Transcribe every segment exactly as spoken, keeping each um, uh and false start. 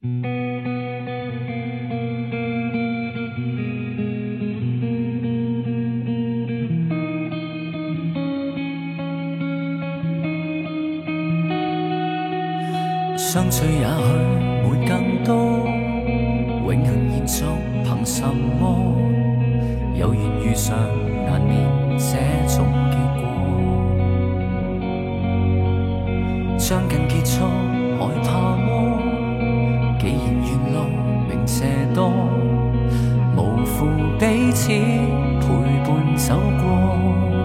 相聚也许会更多，永恒延续凭什么？有缘遇上，难免这种结果。将近结束，害怕么？既然沿路明斜多，无负彼此陪伴走过。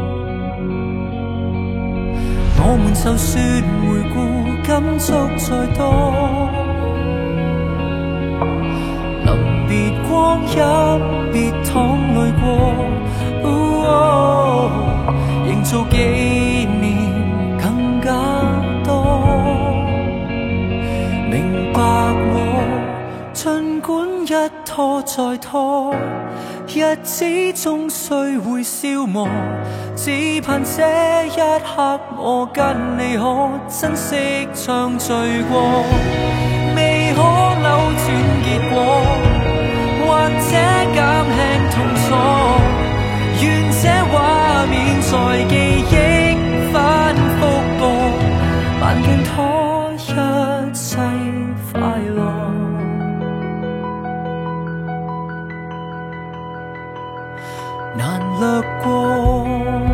我们就算回顾感触再多，临别光阴别淌泪过，哦，营造纪念更加多。明白我，尽管一拖再拖，日子终须会消磨，只盼这一刻我跟你可珍惜暢聚過，未可扭轉結果，或者減輕痛楚，願這畫面在記憶反覆播，慢鏡拖一切快樂。難掠過，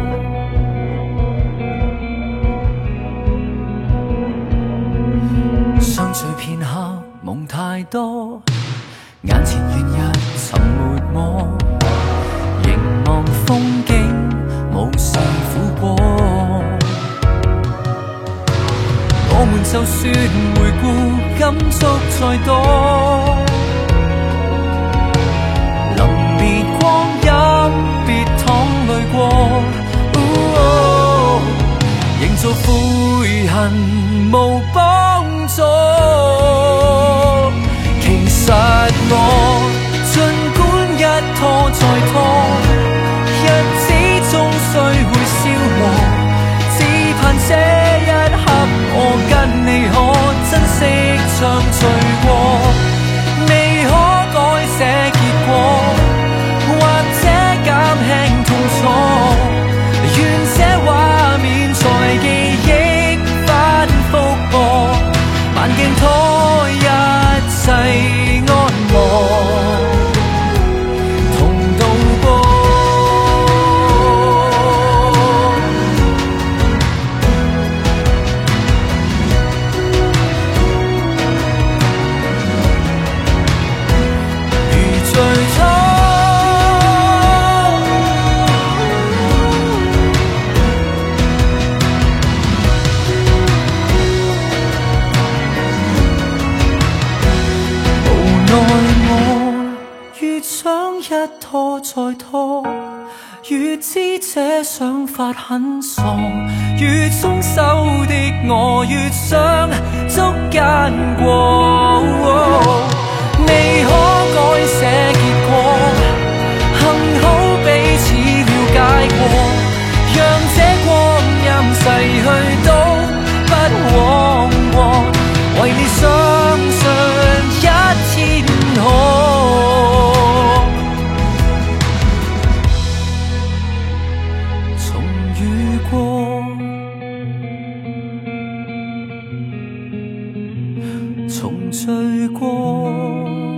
相聚片刻夢太多，眼前懸日沉沒我，凝望風景無視苦果。我們就算回顧感觸再多，臨別光陰別淌淚過，哦，營造悔恨無幫助。其實我儘管一拖再拖，日子終須會消磨，只盼這一刻我跟你可珍惜暢聚過，未可改寫結果，或者減輕痛楚，願這畫面在記憶反覆播，慢鏡拖一切安和。一拖再拖，越知這想法很傻，越鬆手的我越想捉奸過，哦，未可改寫結果，幸好彼此了解過，讓這光陰逝去都不枉過，為你相信一天可重聚過。